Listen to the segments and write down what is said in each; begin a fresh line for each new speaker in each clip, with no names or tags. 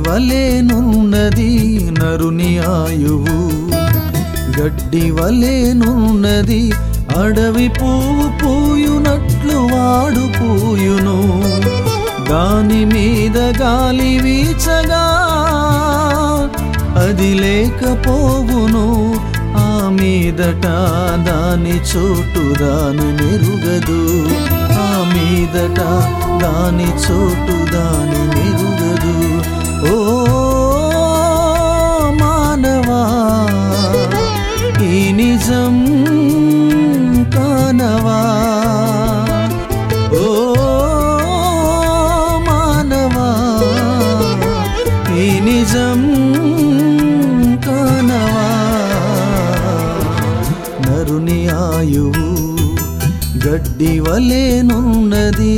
వలెనున్నది నరుని ఆయువు, గడ్డి వలెనున్నది అడవి పువ్వు పూయునట్లు వాడు పూయును. దాని మీద గాలి వీచగా అది లేకపోవును, ఆ మీదట దాని చోటు దాని మెరుగదు, ఆ మీదట దాని చోటు దాని మెరుగదు. ఓ మానవా, ఈ నిజం కానవా? ఓ మానవా, ఈ నిజం కానవా? నరుని ఆయువు గడ్డి వలెనున్నది.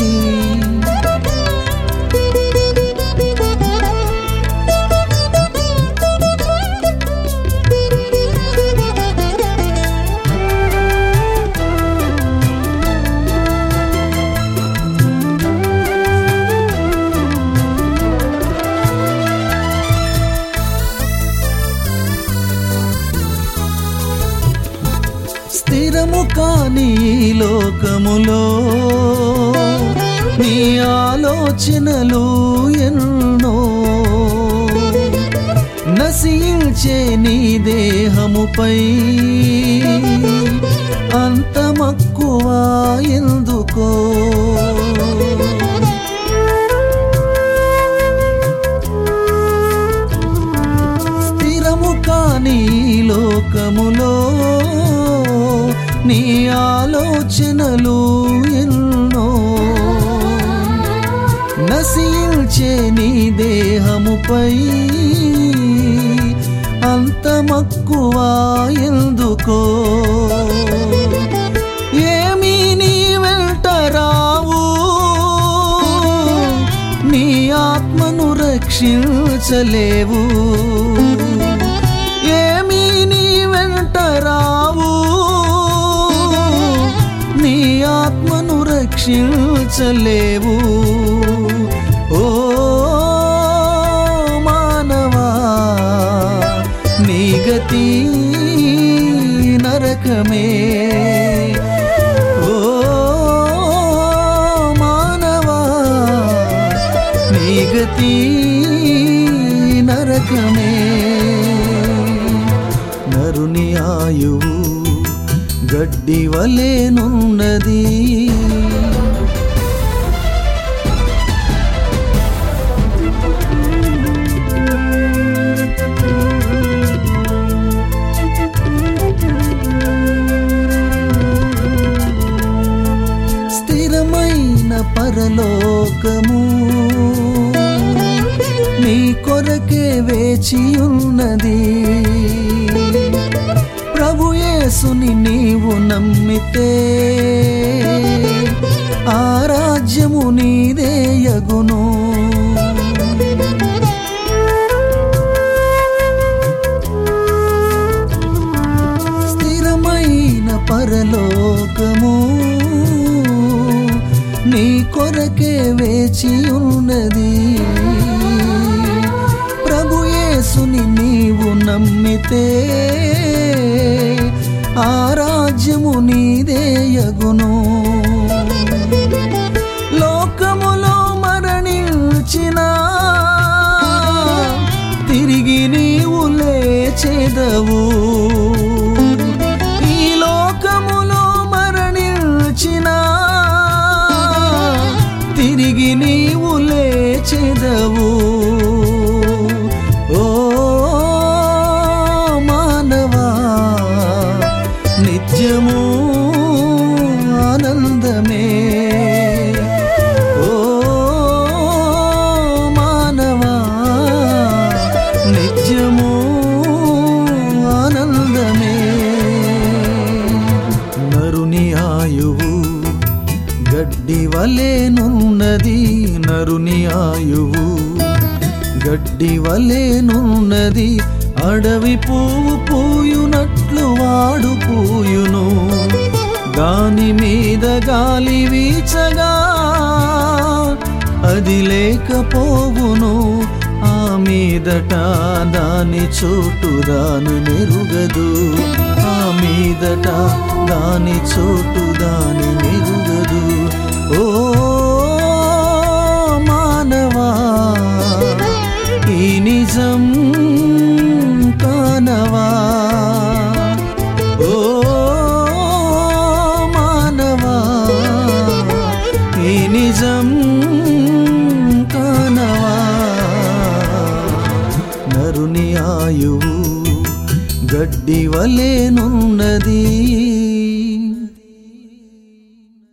స్థిరము కాని లోకములో నీ ఆలోచనలు ఎన్నో, నశించే నీ దేహముపై అంత మక్కువ ఎందుకో? స్థిరము కాని లోకములో నీ ఆలోచనలు ఎన్నో, నశించే నీ దేహముపై అంత మక్కువ ఎందుకో? ఏమీ నీ వెంట రావు, నీ ఆత్మను రక్షించలేవు. ఏమీ నీ వెంట రావు, నీ ఆత్మను రక్షించలేవు. ఓ మానవా, నీ గతి నరకమే. ఓ మానవా, నీ గతి నరకమే. నరుని ఆయువు గడ్డి వలెనున్నది. స్థిరమైన పరలోకము నీ కొరకే వేచి ఉన్నది. ప్రభు యేసుని నీవు నమ్మితే ఆ రాజ్యము నీదే యగును. స్థిరమైన పరలోకము నీ కొరకే వేచి ఉన్నది. ప్రభు యేసుని నీవు నమ్మితే ఆ రాజ్యము నీదే యగును. లోకములో మరణించినా తిరిగి నీవు లేచెదవు. ఈ లోకములో మరణించినా తిరిగి నీవు లేచెదవు. ఓ మానవా, నిత్యము ఆనందమే. ఓ మానవా, నిత్యము ఆనందమే. నరుని ఆయువు గడ్డి వలెనున్నది, నరుని ఆయువు గడ్డి వలెనున్నది. అడవి పువ్వు పూయునట్లు వాడు పూయును. దాని మీద గాలి వీచగా అది లేకపోవును, ఆ మీదట దాని చోటు దాని మెరుగదు, ఆ మీదట దాని చోటు దాని మెరుగదు. ఓ మానవా, ఈ నిజం కానవా, ఓ మానవా, ఈ నిజం కానవా. నరుని ఆయువు గడ్డి వలెనున్నది.